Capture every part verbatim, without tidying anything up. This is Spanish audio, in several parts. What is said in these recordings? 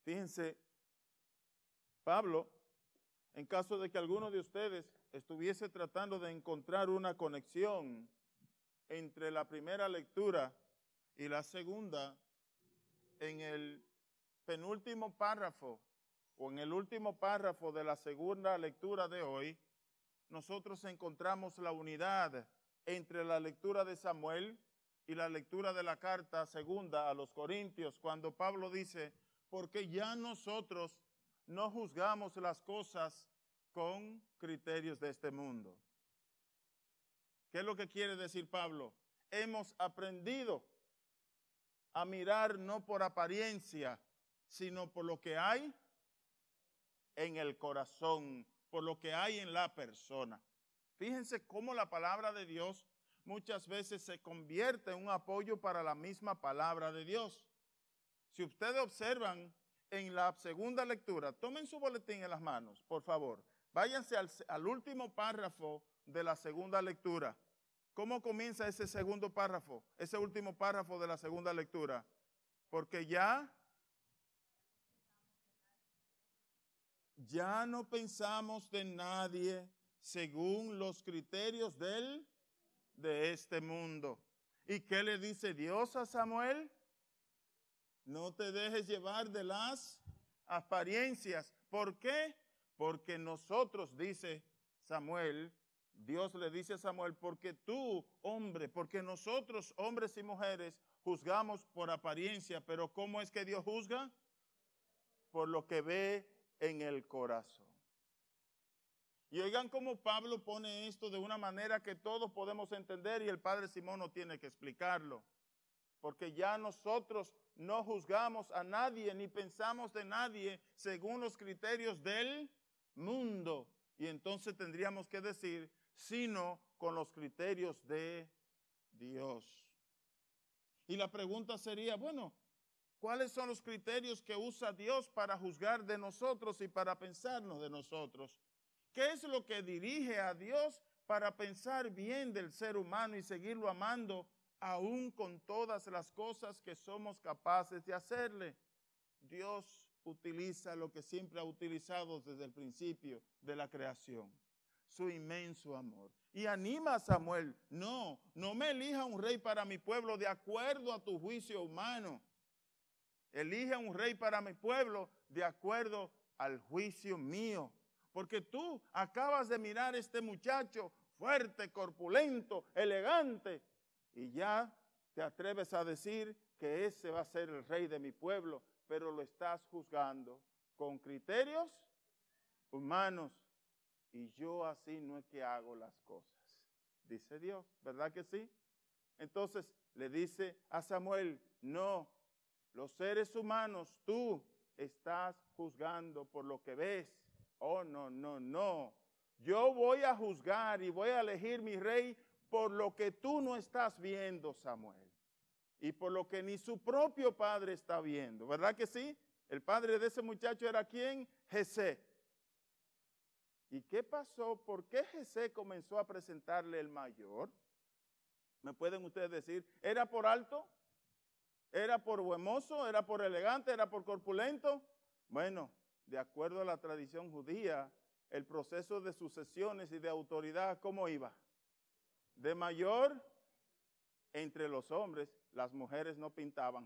Fíjense, Pablo, en caso de que alguno de ustedes estuviese tratando de encontrar una conexión entre la primera lectura y la segunda, en el penúltimo párrafo o en el último párrafo de la segunda lectura de hoy, nosotros encontramos la unidad entre la lectura de Samuel y la lectura de la carta segunda a los Corintios, cuando Pablo dice, porque ya nosotros no juzgamos las cosas con criterios de este mundo. ¿Qué es lo que quiere decir Pablo? Hemos aprendido a mirar no por apariencia, sino por lo que hay en el corazón, por lo que hay en la persona. Fíjense cómo la palabra de Dios muchas veces se convierte en un apoyo para la misma palabra de Dios. Si ustedes observan en la segunda lectura, tomen su boletín en las manos, por favor. Váyanse al, al último párrafo de la segunda lectura. ¿Cómo comienza ese segundo párrafo? Ese último párrafo de la segunda lectura. Porque ya, ya no pensamos de nadie según los criterios del, de este mundo. ¿Y qué le dice Dios a Samuel? No te dejes llevar de las apariencias. ¿Por qué? Porque nosotros, dice Samuel, Dios le dice a Samuel, porque tú, hombre, porque nosotros, hombres y mujeres, juzgamos por apariencia, pero ¿cómo es que Dios juzga? Por lo que ve en el corazón. Y oigan cómo Pablo pone esto de una manera que todos podemos entender y el padre Simón no tiene que explicarlo. Porque ya nosotros no juzgamos a nadie ni pensamos de nadie según los criterios del mundo. Y entonces tendríamos que decir, sino con los criterios de Dios. Y la pregunta sería, bueno, ¿cuáles son los criterios que usa Dios para juzgar de nosotros y para pensarnos de nosotros? ¿Qué es lo que dirige a Dios para pensar bien del ser humano y seguirlo amando aún con todas las cosas que somos capaces de hacerle? Dios utiliza lo que siempre ha utilizado desde el principio de la creación, su inmenso amor. Y anima a Samuel, no, no me elija un rey para mi pueblo de acuerdo a tu juicio humano. Elige un rey para mi pueblo de acuerdo al juicio mío. Porque tú acabas de mirar a este muchacho fuerte, corpulento, elegante, y ya te atreves a decir que ese va a ser el rey de mi pueblo, pero lo estás juzgando con criterios humanos. Y yo así no es que hago las cosas, dice Dios, ¿verdad que sí? Entonces le dice a Samuel, no, los seres humanos, tú estás juzgando por lo que ves. Oh, no, no, no. Yo voy a juzgar y voy a elegir mi rey por lo que tú no estás viendo, Samuel. Y por lo que ni su propio padre está viendo. ¿Verdad que sí? El padre de ese muchacho era ¿quién? Jesé. ¿Y qué pasó? ¿Por qué Jesé comenzó a presentarle el mayor? ¿Me pueden ustedes decir? ¿Era por alto? ¿Era por hermoso? ¿Era por elegante? ¿Era por corpulento? Bueno, de acuerdo a la tradición judía, el proceso de sucesiones y de autoridad, ¿cómo iba? De mayor entre los hombres, las mujeres no pintaban.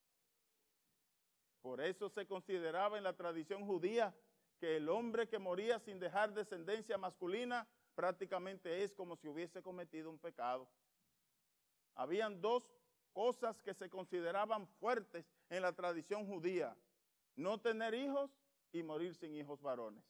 Por eso se consideraba en la tradición judía que el hombre que moría sin dejar descendencia masculina prácticamente es como si hubiese cometido un pecado. Habían dos cosas que se consideraban fuertes en la tradición judía: no tener hijos y morir sin hijos varones.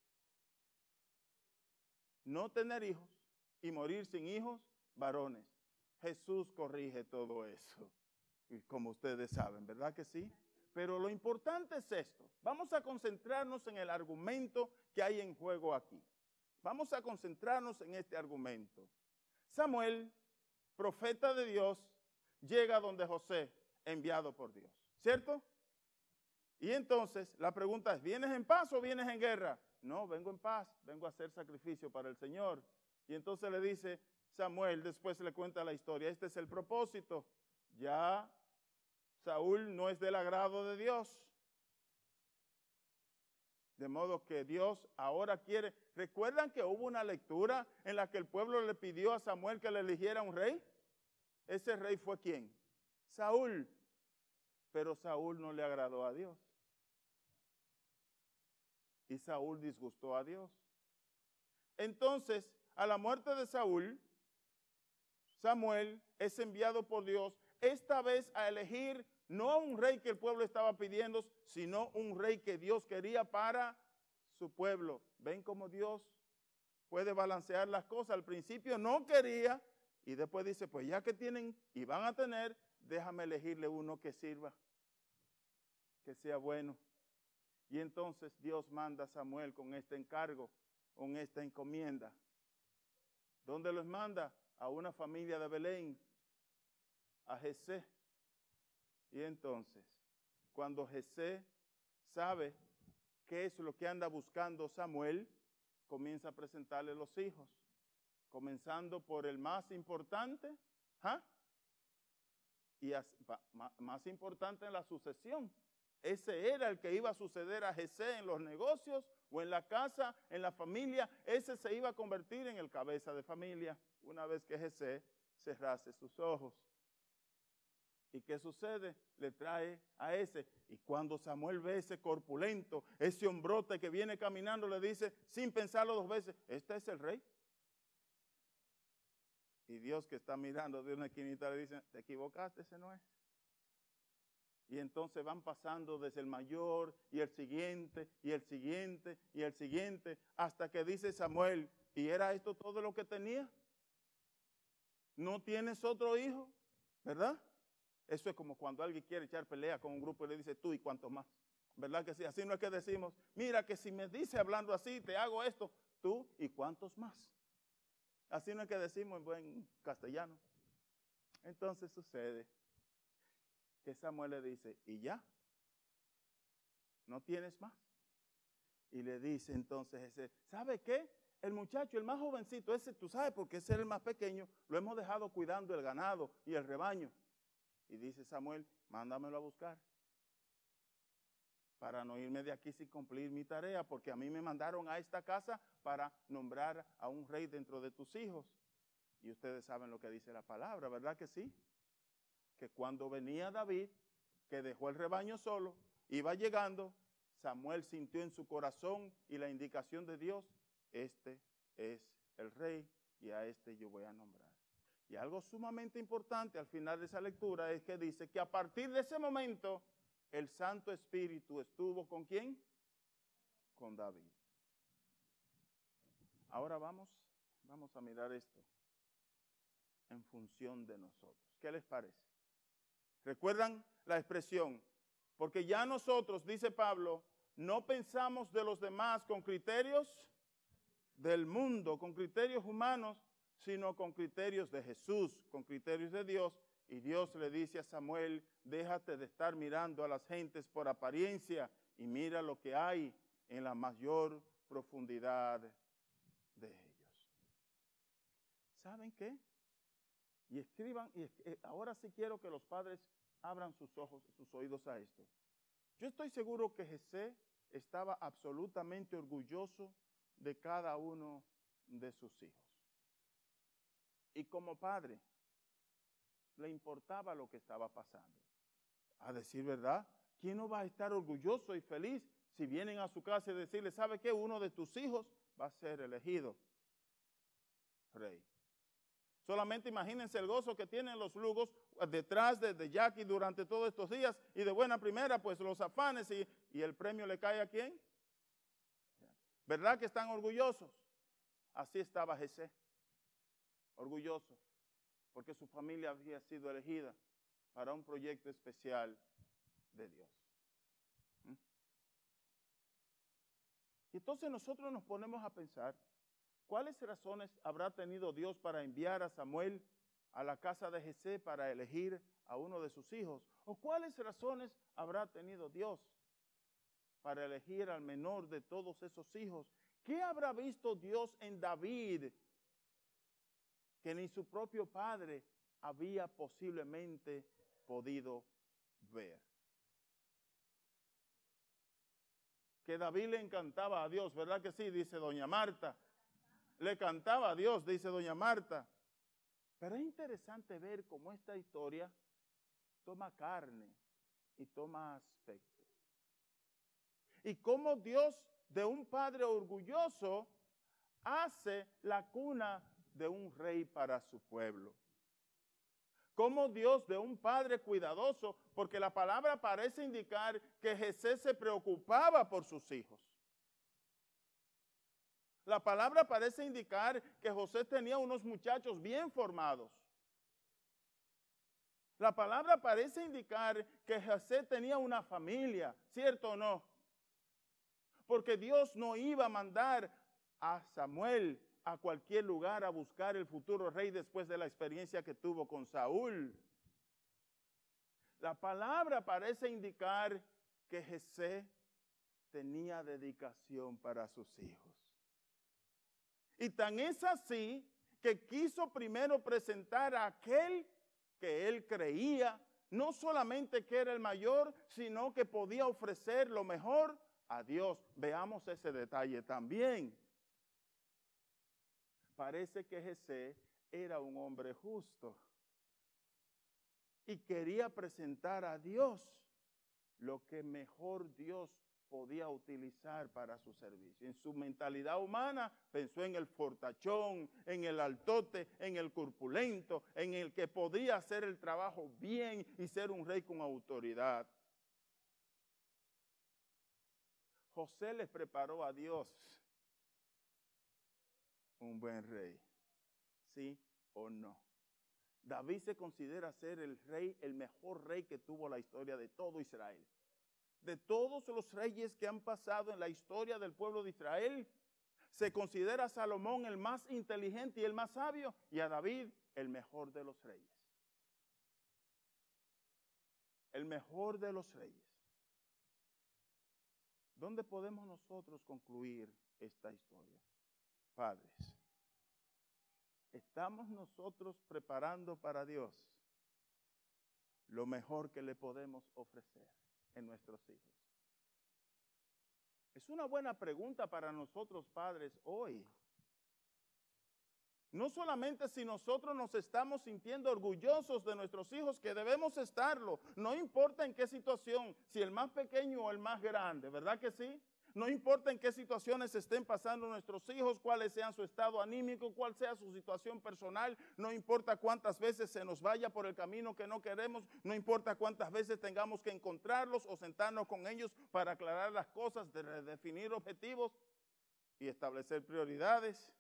No tener hijos y morir sin hijos varones. Jesús corrige todo eso, y como ustedes saben, ¿verdad que sí? Pero lo importante es esto. Vamos a concentrarnos en el argumento que hay en juego aquí. Vamos a concentrarnos en este argumento. Samuel, profeta de Dios, llega donde José, enviado por Dios, ¿cierto? Y entonces la pregunta es, ¿vienes en paz o vienes en guerra? No, vengo en paz, vengo a hacer sacrificio para el Señor. Y entonces le dice Samuel, después le cuenta la historia, este es el propósito. Ya Saúl no es del agrado de Dios. De modo que Dios ahora quiere. ¿Recuerdan que hubo una lectura en la que el pueblo le pidió a Samuel que le eligiera un rey? Ese rey fue ¿quién? Saúl. Pero Saúl no le agradó a Dios. Y Saúl disgustó a Dios. Entonces, a la muerte de Saúl, Samuel es enviado por Dios, esta vez a elegir no a un rey que el pueblo estaba pidiendo, sino un rey que Dios quería para su pueblo. ¿Ven cómo Dios puede balancear las cosas? Al principio no quería y después dice, pues ya que tienen y van a tener, déjame elegirle uno que sirva, que sea bueno. Y entonces Dios manda a Samuel con este encargo, con esta encomienda. ¿Dónde los manda? A una familia de Belén, a Jesé. Y entonces, cuando Jesé sabe qué es lo que anda buscando Samuel, comienza a presentarle los hijos, comenzando por el más importante, ¿ah? y as, ma, más importante en la sucesión. Ese era el que iba a suceder a Jesé en los negocios o en la casa, en la familia. Ese se iba a convertir en el cabeza de familia una vez que Jesé cerrase sus ojos. ¿Y qué sucede? Le trae a ese. Y cuando Samuel ve ese corpulento, ese hombrote que viene caminando, le dice, sin pensarlo dos veces, ¿este es el rey? Y Dios, que está mirando de una esquinita, le dice, te equivocaste, ese no es. Y entonces van pasando desde el mayor y el siguiente y el siguiente y el siguiente hasta que dice Samuel, ¿y era esto todo lo que tenía? ¿No tienes otro hijo? ¿Verdad? Eso es como cuando alguien quiere echar pelea con un grupo y le dice tú y cuántos más. ¿Verdad que sí? Así no es que decimos, mira que si me dice hablando así, te hago esto, tú y cuántos más. Así no es que decimos en buen castellano. Entonces sucede que Samuel le dice, ¿y ya? ¿No tienes más? Y le dice entonces ese, ¿sabe qué? El muchacho, el más jovencito, ese, tú sabes, porque ese era el más pequeño, lo hemos dejado cuidando el ganado y el rebaño. Y dice Samuel, mándamelo a buscar, para no irme de aquí sin cumplir mi tarea, porque a mí me mandaron a esta casa para nombrar a un rey dentro de tus hijos. Y ustedes saben lo que dice la palabra, ¿verdad que sí? Que cuando venía David, que dejó el rebaño solo, iba llegando, Samuel sintió en su corazón y la indicación de Dios, este es el rey y a este yo voy a nombrar. Y algo sumamente importante al final de esa lectura es que dice que a partir de ese momento, el Santo Espíritu estuvo ¿con quién? Con David. Ahora vamos, vamos a mirar esto en función de nosotros. ¿Qué les parece? ¿Recuerdan la expresión? Porque ya nosotros, dice Pablo, no pensamos de los demás con criterios del mundo, con criterios humanos, sino con criterios de Jesús, con criterios de Dios. Y Dios le dice a Samuel, déjate de estar mirando a las gentes por apariencia y mira lo que hay en la mayor profundidad de ellos. ¿Saben qué? Y escriban, y ahora sí quiero que los padres abran sus ojos, sus oídos a esto. Yo estoy seguro que Jesé estaba absolutamente orgulloso de cada uno de sus hijos. Y como padre, le importaba lo que estaba pasando. A decir verdad, ¿quién no va a estar orgulloso y feliz si vienen a su casa y decirle, ¿sabe qué? Uno de tus hijos va a ser elegido rey. Solamente imagínense el gozo que tienen los lugos detrás de, de Jackie durante todos estos días y de buena primera, pues los afanes y, y el premio le cae a ¿quién? ¿Verdad que están orgullosos? Así estaba Jesé, orgulloso, porque su familia había sido elegida para un proyecto especial de Dios. ¿Mm? Y entonces nosotros nos ponemos a pensar, ¿cuáles razones habrá tenido Dios para enviar a Samuel a la casa de Jesé para elegir a uno de sus hijos? ¿O cuáles razones habrá tenido Dios para elegir al menor de todos esos hijos? ¿Qué habrá visto Dios en David que ni su propio padre había posiblemente podido ver? que David le encantaba a Dios, ¿verdad que sí? Dice doña Marta. Le cantaba a Dios, dice doña Marta. Pero es interesante ver cómo esta historia toma carne y toma aspecto. Y cómo Dios de un padre orgulloso hace la cuna de un rey para su pueblo. Cómo Dios de un padre cuidadoso, porque la palabra parece indicar que José se preocupaba por sus hijos. La palabra parece indicar que José tenía unos muchachos bien formados. La palabra parece indicar que José tenía una familia, ¿cierto o no? Porque Dios no iba a mandar a Samuel a cualquier lugar a buscar el futuro rey después de la experiencia que tuvo con Saúl. La palabra parece indicar que José tenía dedicación para sus hijos. Y tan es así que quiso primero presentar a aquel que él creía, no solamente que era el mayor, sino que podía ofrecer lo mejor a Dios. Veamos ese detalle también. Parece que José era un hombre justo y quería presentar a Dios lo que mejor Dios podía utilizar para su servicio. En su mentalidad humana pensó en el fortachón, en el altote, en el corpulento, en el que podía hacer el trabajo bien y ser un rey con autoridad. José les preparó a Dios un buen rey, ¿sí o no? David se considera ser el rey, el mejor rey que tuvo la historia de todo Israel. De todos los reyes que han pasado en la historia del pueblo de Israel, se considera a Salomón el más inteligente y el más sabio, y a David el mejor de los reyes. El mejor de los reyes. ¿Dónde podemos nosotros concluir esta historia? Padres, ¿estamos nosotros preparando para Dios lo mejor que le podemos ofrecer en nuestros hijos? Es una buena pregunta para nosotros padres hoy. No solamente si nosotros nos estamos sintiendo orgullosos de nuestros hijos, que debemos estarlo, no importa en qué situación, si el más pequeño o el más grande, ¿verdad que sí? No importa en qué situaciones estén pasando nuestros hijos, cuáles sean su estado anímico, cuál sea su situación personal, no importa cuántas veces se nos vaya por el camino que no queremos, no importa cuántas veces tengamos que encontrarlos o sentarnos con ellos para aclarar las cosas, de definir objetivos y establecer prioridades.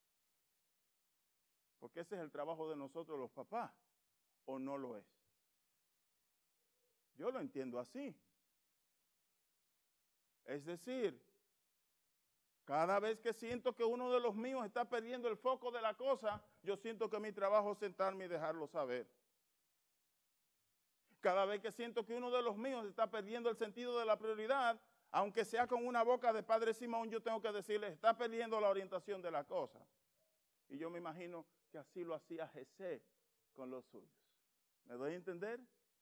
Porque ese es el trabajo de nosotros los papás, ¿o no lo es? Yo lo entiendo así. Es decir, cada vez que siento que uno de los míos está perdiendo el foco de la cosa, yo siento que mi trabajo es sentarme y dejarlo saber. Cada vez que siento que uno de los míos está perdiendo el sentido de la prioridad, aunque sea con una boca de Padre Simón, yo tengo que decirle, está perdiendo la orientación de la cosa. Y yo me imagino que así lo hacía José con los suyos. ¿Me doy a entender?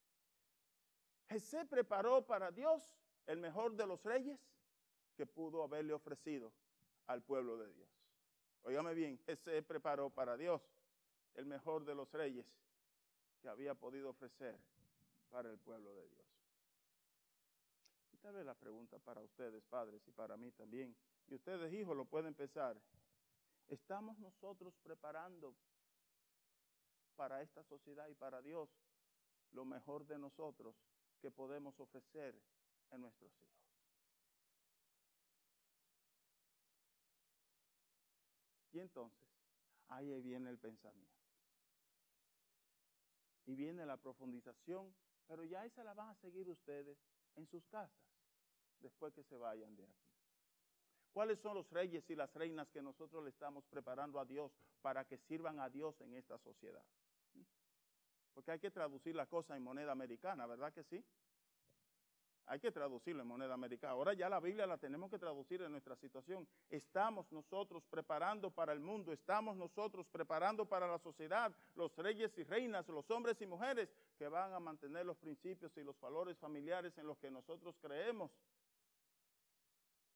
José preparó para Dios el mejor de los reyes que pudo haberle ofrecido al pueblo de Dios. Óigame bien, José preparó para Dios el mejor de los reyes que había podido ofrecer para el pueblo de Dios. Y tal vez la pregunta para ustedes, padres, y para mí también, y ustedes, hijos, lo pueden pensar. ¿Estamos nosotros preparando para esta sociedad y para Dios lo mejor de nosotros que podemos ofrecer en nuestros hijos? Y entonces, ahí viene el pensamiento. Y viene la profundización, pero ya esa la van a seguir ustedes en sus casas, después que se vayan de aquí. ¿Cuáles son los reyes y las reinas que nosotros le estamos preparando a Dios para que sirvan a Dios en esta sociedad? Porque hay que traducir la cosa en moneda americana, ¿verdad que sí? Hay que traducirlo en moneda americana. Ahora ya la Biblia la tenemos que traducir en nuestra situación. Estamos nosotros preparando para el mundo, estamos nosotros preparando para la sociedad, los reyes y reinas, los hombres y mujeres que van a mantener los principios y los valores familiares en los que nosotros creemos.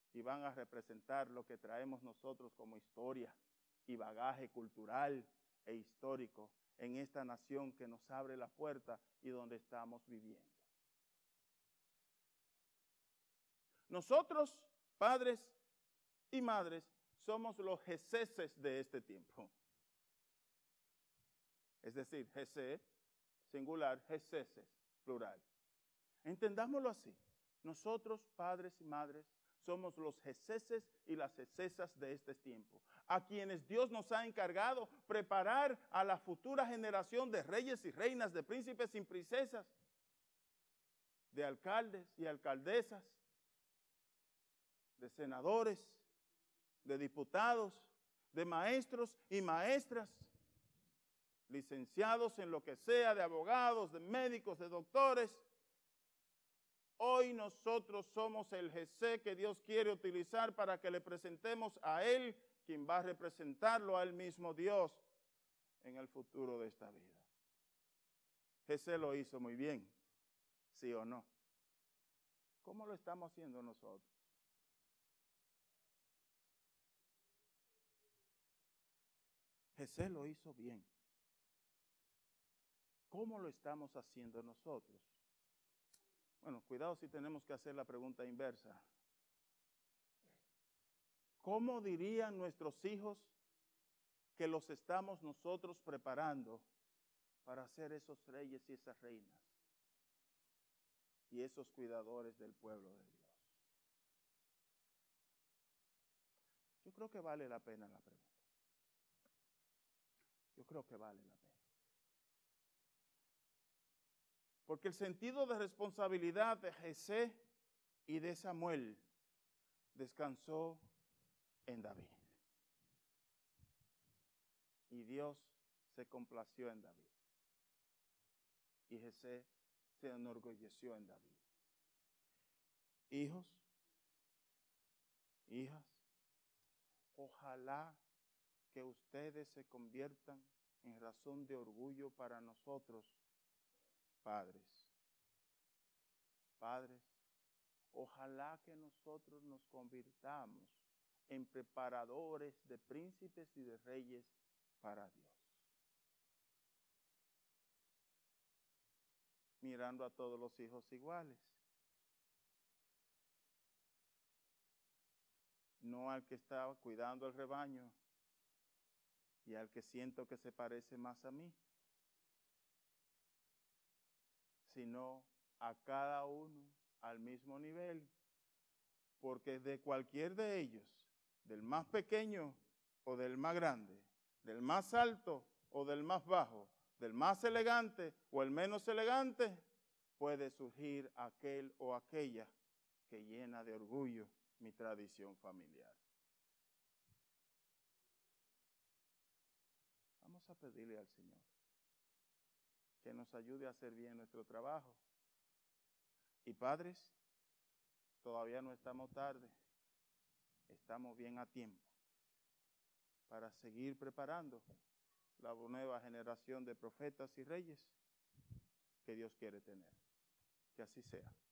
y van a representar lo que traemos nosotros como historia y bagaje cultural e histórico en esta nación que nos abre la puerta y donde estamos viviendo. Nosotros, padres y madres, somos los jeseses de este tiempo. Es decir, jese, singular, jeseses, plural. Entendámoslo así. Nosotros, padres y madres, somos los jeseses y las jesesas de este tiempo, a quienes Dios nos ha encargado preparar a la futura generación de reyes y reinas, de príncipes y princesas, de alcaldes y alcaldesas, de senadores, de diputados, de maestros y maestras, licenciados en lo que sea, de abogados, de médicos, de doctores. Hoy nosotros somos el jese que Dios quiere utilizar para que le presentemos a Él, quien va a representarlo a Él mismo, Dios, en el futuro de esta vida. Jesse lo hizo muy bien, ¿sí o no? ¿Cómo lo estamos haciendo nosotros? Jesse lo hizo bien. ¿Cómo lo estamos haciendo nosotros? Bueno, cuidado si tenemos que hacer la pregunta inversa. ¿Cómo dirían nuestros hijos que los estamos nosotros preparando para ser esos reyes y esas reinas y esos cuidadores del pueblo de Dios? Yo creo que vale la pena la pregunta. Yo creo que vale la pena. Porque el sentido de responsabilidad de Jesse y de Samuel descansó en David. Y Dios se complació en David. Y Jesse se enorgulleció en David. Hijos, hijas, ojalá que ustedes se conviertan en razón de orgullo para nosotros, padres. Padres, ojalá que nosotros nos convirtamos en preparadores de príncipes y de reyes para Dios. Mirando a todos los hijos iguales. No al que está cuidando el rebaño y al que siento que se parece más a mí, sino a cada uno al mismo nivel, porque de cualquier de ellos, del más pequeño o del más grande, del más alto o del más bajo, del más elegante o el menos elegante, puede surgir aquel o aquella que llena de orgullo mi tradición familiar. Vamos a pedirle al Señor que nos ayude a hacer bien nuestro trabajo. Y padres, todavía no estamos tarde, estamos bien a tiempo para seguir preparando la nueva generación de profetas y reyes que Dios quiere tener. Que así sea.